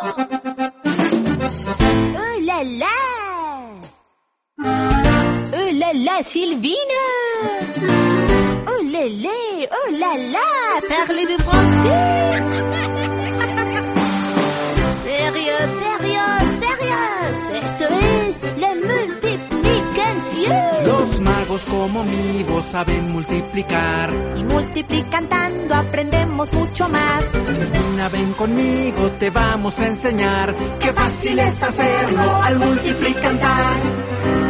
Oh là là! Oh là là, Sylvine! Oh lélé! Oh là là! Parlez-vous français? Sérieux, sérieux, sérieux! Esto es la multiplicación. Los magos como mi voz saben multiplicar. Y multiplicando aprendemos mucho más. Silvina, ven conmigo, te vamos a enseñar. Qué fácil es hacerlo al multiplicar.